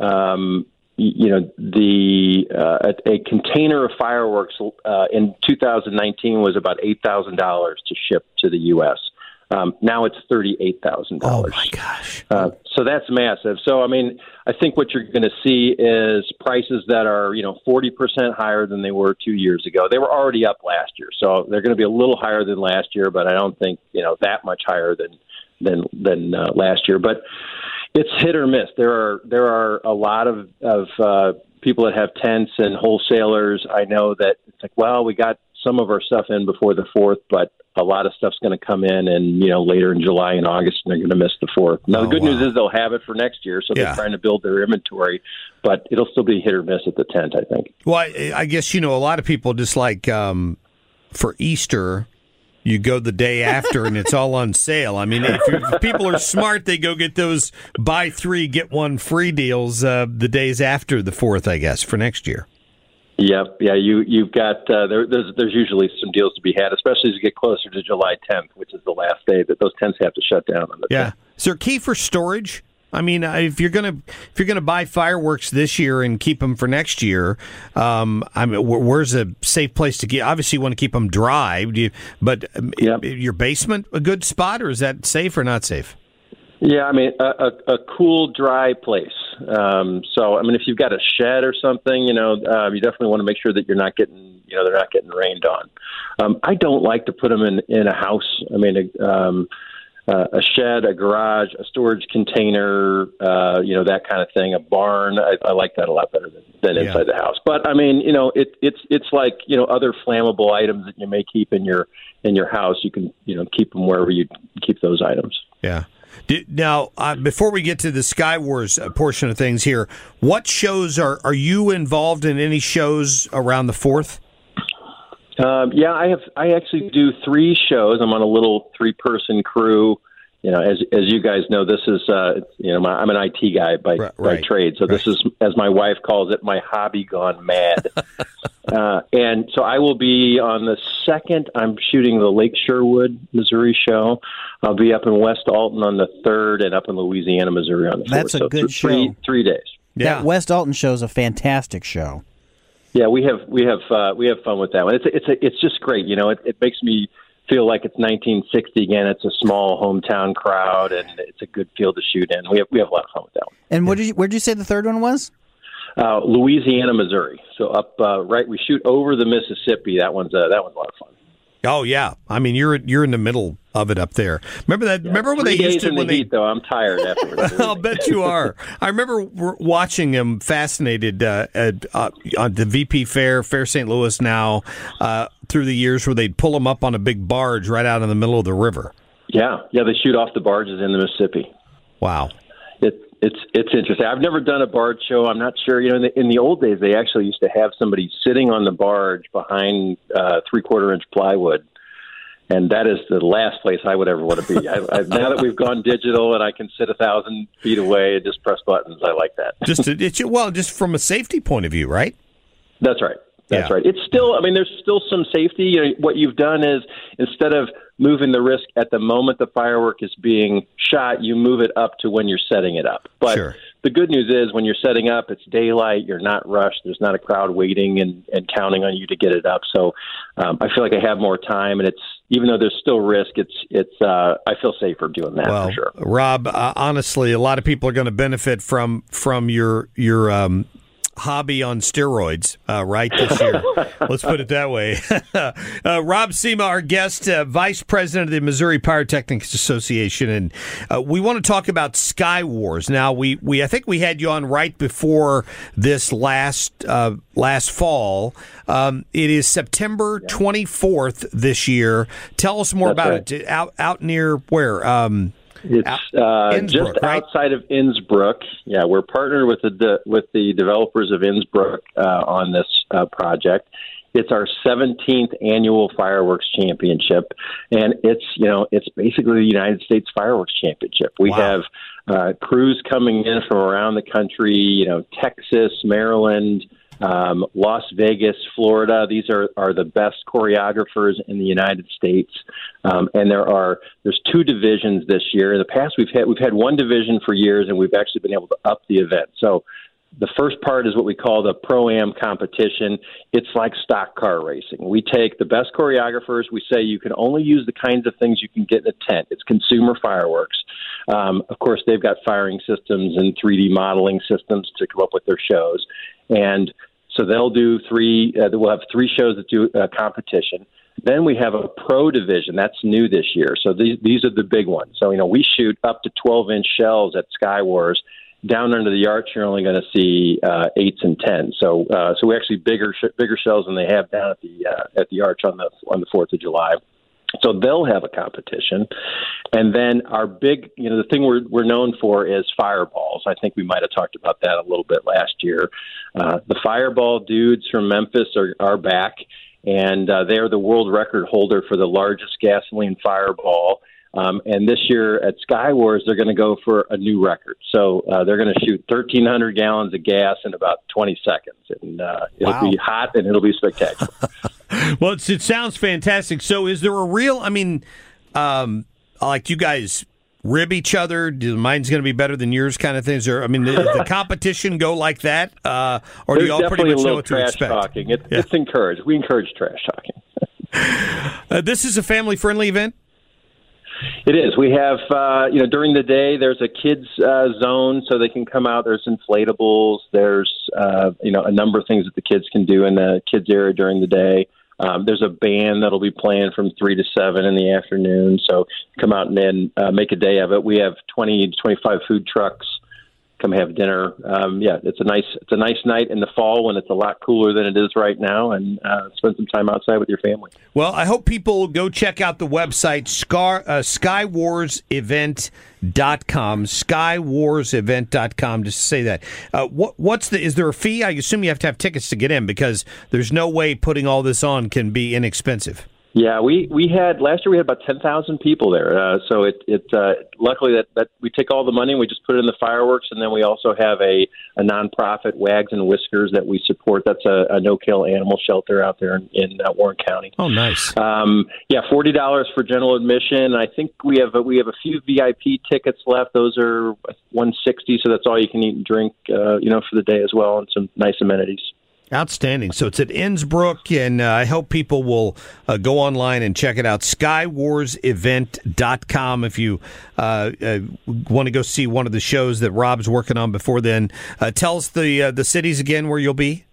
um, you know, the uh, a, a container of fireworks uh, in two thousand nineteen was about eight thousand dollars to ship to the U S. Um, now it's thirty-eight thousand dollars. Oh, my gosh. Uh, so that's massive. So, I mean, I think what you're going to see is prices that are, you know, forty percent higher than they were two years ago. They were already up last year. So they're going to be a little higher than last year, but I don't think, you know, that much higher than than, than uh, last year. But it's hit or miss. There are there are a lot of of uh, people that have tents and wholesalers. I know that it's like, well, we got some of our stuff in before the fourth, but a lot of stuff's going to come in, and you know, later in July and August, and they're going to miss the fourth. Now, the Oh, good wow. news is they'll have it for next year, so Yeah. they're trying to build their inventory, but it'll still be hit or miss at the tent, I think. Well, I, I guess, you know, a lot of people just like um, for Easter, you go the day after and it's all on sale. I mean, if, if people are smart, they go get those buy three, get one free deals uh, the days after the fourth, I guess, for next year. Yep, yeah, you you've got uh, there, there's there's usually some deals to be had, especially as you get closer to July tenth, which is the last day that those tents have to shut down on the Yeah. tenth. Is there a key for storage I mean, uh, if you're gonna if you're gonna buy fireworks this year and keep them for next year, um, I mean, wh- where's a safe place to get? Obviously, you want to keep them dry, do you, but um, Yep. i- your basement a good spot, or is that safe or not safe? Yeah, I mean, a, a, a cool, dry place. Um, so, I mean, if you've got a shed or something, you know, uh, you definitely want to make sure that you're not getting, you know, they're not getting rained on. Um, I don't like to put them in, in a house. I mean, um, uh, a shed, a garage, a storage container, uh, you know, that kind of thing, a barn. I, I like that a lot better than, than Yeah. inside the house. But, I mean, you know, it, it's it's like, you know, other flammable items that you may keep in your in your house. You can, you know, keep them wherever you keep those items. Yeah. Do, now, uh, before we get to the Sky Wars uh, portion of things here, what shows are are you involved in? Any shows around the fourth? Um, yeah, I have. I actually do three shows. I'm on a little three-person crew. You know, as as you guys know, this is uh, you know, my, I'm an I T guy by, Right, by right, trade. So this is, as my wife calls it, my hobby gone mad. uh, and so I will be on the second. I'm shooting the Lake Sherwood, Missouri show. I'll be up in West Alton on the third, and up in Louisiana, Missouri on the fourth. That's a So good th- three, show. Three days. Yeah. That West Alton show is a fantastic show. Yeah, we have we have uh, we have fun with that one. It's a, it's a, it's just great. You know, it, it makes me feel like it's nineteen sixty again. It's a small hometown crowd, and it's a good field to shoot in. We have we have a lot of fun with that one. And what did you, where did you say the third one was? Uh, Louisiana, Missouri. So up uh, right, we shoot over the Mississippi. That one's uh, that one's a lot of fun. Oh yeah, I mean you're you're in the middle of it up there. Remember that? Yeah, remember when three they used days to in when the they heat, though. I'm tired afterwards. I'll bet you are. I remember w- watching him fascinated uh, at, uh, on the V P Fair, Fair Saint Louis now, uh, through the years where they'd pull him up on a big barge right out in the middle of the river. Yeah, yeah, they shoot off the barges in the Mississippi. Wow. It, it's it's interesting. I've never done a barge show. I'm not sure. You know, in the, in the old days, they actually used to have somebody sitting on the barge behind uh, three quarter inch plywood. And that is the last place I would ever want to be. I, I, now that we've gone digital and I can sit a thousand feet away and just press buttons, I like that. Just to, it's well, just from a safety point of view, right? That's right. That's Yeah. right. It's still, I mean, there's still some safety. You know, what you've done is instead of moving the risk at the moment the firework is being shot, you move it up to when you're setting it up. But Sure. the good news is when you're setting up, it's daylight, you're not rushed, there's not a crowd waiting and, and counting on you to get it up. So um, I feel like I have more time, and it's, even though there's still risk, it's, it's, uh, I feel safer doing that Well, for sure. Rob, uh, honestly, a lot of people are going to benefit from from your your um, hobby on steroids, uh, right, this year. Let's put it that way. uh, Rob Sema, our guest, uh, Vice President of the Missouri Pyrotechnics Association, and uh, we want to talk about Sky Wars. Now, we, we I think we had you on right before this last uh, last fall. Um, it is September twenty-fourth this year. Tell us more That's about right. it. Out out near where? Um, It's uh, Innsbruck, just right? outside of Innsbruck. Yeah, we're partnered with the de- with the developers of Innsbruck uh, on this uh, project. It's our seventeenth annual fireworks championship, and it's you know it's basically the United States Fireworks Championship. We Wow. have uh, crews coming in from around the country. You know, Texas, Maryland. Um, Las Vegas, Florida. These are, are the best choreographers in the United States, um, and there are there's two divisions this year. In the past, we've had we've had one division for years, and we've actually been able to up the event. So, the first part is what we call the Pro-Am competition. It's like stock car racing. We take the best choreographers. We say you can only use the kinds of things you can get in a tent. It's consumer fireworks. Um, of course, they've got firing systems and three D modeling systems to come up with their shows. And so they'll do three, uh, we'll have three shows that do a competition. Then we have a pro division. That's new this year. So these, these are the big ones. So, you know, we shoot up to twelve inch shells at Sky Wars. Down under the arch, you're only going to see uh, eights and tens. So, uh, so we actually bigger, sh- bigger shells than they have down at the uh, at the arch on the on the Fourth of July. So they'll have a competition. And then our big, you know, the thing we're we're known for is fireballs. I think we might have talked about that a little bit last year. Uh, the fireball dudes from Memphis are, are back, and uh, they're the world record holder for the largest gasoline fireball. Um, and this year at Sky Wars, they're going to go for a new record. So uh, they're going to shoot thirteen hundred gallons of gas in about twenty seconds. And uh, it'll Wow. be hot, and it'll be spectacular. Well, it's, it sounds fantastic. So, is there a real? I mean, um, like you guys rib each other? Do mine's going to be better than yours kind of things? Or, I mean, does the competition go like that? Uh, or There's do you all pretty much know what to trash expect? Talking. It's, Yeah. it's encouraged. We encourage trash talking. Uh, this is a family-friendly event? It is. We have, uh, you know, during the day, there's a kids uh, zone so they can come out. There's inflatables. There's, uh, you know, a number of things that the kids can do in the kids area during the day. Um, there's a band that'll be playing from three to seven in the afternoon. So come out and then uh, make a day of it. We have twenty to twenty-five food trucks. Come have dinner. Um, yeah, it's a nice it's a nice night in the fall when it's a lot cooler than it is right now, and uh, spend some time outside with your family. Well, I hope people go check out the website, Scar, uh, sky wars event dot com, sky wars event dot com, just to say that. Uh, what, what's the, is there a fee? I assume you have to have tickets to get in because there's no way putting all this on can be inexpensive. Yeah, we, we had last year we had about ten thousand people there. Uh, so it it uh, luckily that, that we take all the money and we just put it in the fireworks, and then we also have a, a nonprofit, Wags and Whiskers, that we support. That's a, a no-kill animal shelter out there in, in uh, Warren County. Oh, nice. Um, yeah, forty dollars for general admission. I think we have a, we have a few V I P tickets left. Those are one hundred sixty dollars, so that's all you can eat and drink, uh, you know, for the day as well, and some nice amenities. Outstanding. So it's at Innsbruck, and uh, I hope people will uh, go online and check it out. sky wars event dot com if you uh, uh, want to go see one of the shows that Rob's working on before then. Uh, tell us the uh, the cities again where you'll be.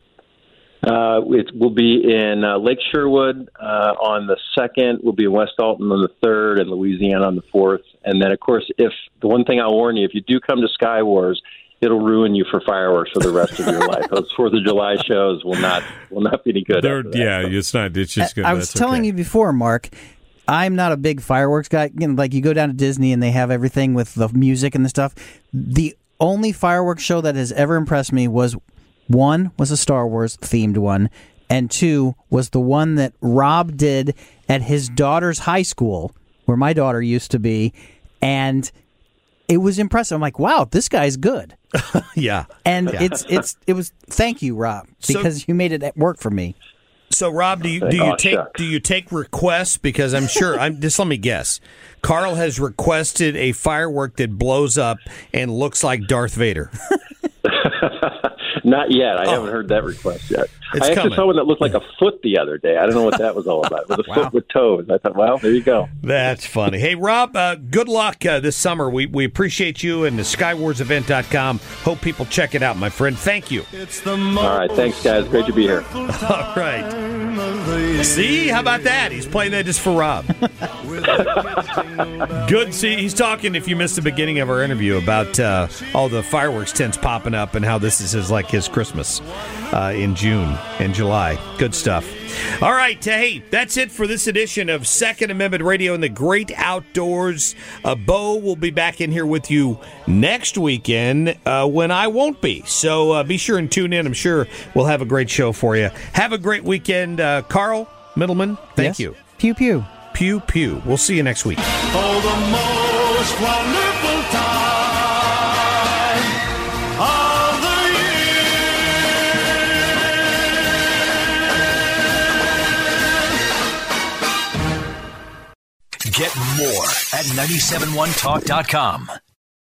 Uh, it will be in uh, Lake Sherwood uh, on the second. We'll be in West Alton on the third, and Louisiana on the fourth. And then, of course, if the one thing I'll warn you, if you do come to Sky Wars, it'll ruin you for fireworks for the rest of your life. Those Fourth of July shows will not will not be any good. Yeah, it's not. It's just good. I was telling okay. you before, Mark, I'm not a big fireworks guy. You know, like you go down to Disney and they have everything with the music and the stuff. The only fireworks show that has ever impressed me was one was a Star Wars themed one, and two was the one that Rob did at his daughter's high school, where my daughter used to be, and it was impressive. I'm like, wow, this guy's good. yeah, and yeah. it's it's it was. Thank you, Rob, because so, you made it work for me. So, Rob, do you do you oh, take shucks. do you take requests? Because I'm sure. I'm just let me guess. Carl has requested a firework that blows up and looks like Darth Vader. Not yet. I oh. haven't heard that request yet. It's I actually coming. saw one that looked like a foot the other day. I don't know what that was all about. It was a wow. foot with toes. I thought, well, there you go. That's funny. Hey, Rob, uh, good luck uh, this summer. We we appreciate you and the sky wars event dot com. Hope people check it out, my friend. Thank you. All right. Thanks, guys. Great to be here. All right. See? How about that? He's playing that just for Rob. Good. See, he's talking, if you missed the beginning of our interview, about uh, all the fireworks tents popping up and how this is his, like his Christmas uh, in June and July. Good stuff. All right. Hey, that's it for this edition of Second Amendment Radio in the Great Outdoors. Uh, Bo will be back in here with you next weekend uh, when I won't be. So uh, be sure and tune in. I'm sure we'll have a great show for you. Have a great weekend. Uh, Carl Middleman, thank yes. you. Pew, pew. Pew, pew. We'll see you next week. Oh, the most wonderful time of the year. Get more at nine seven one talk dot com.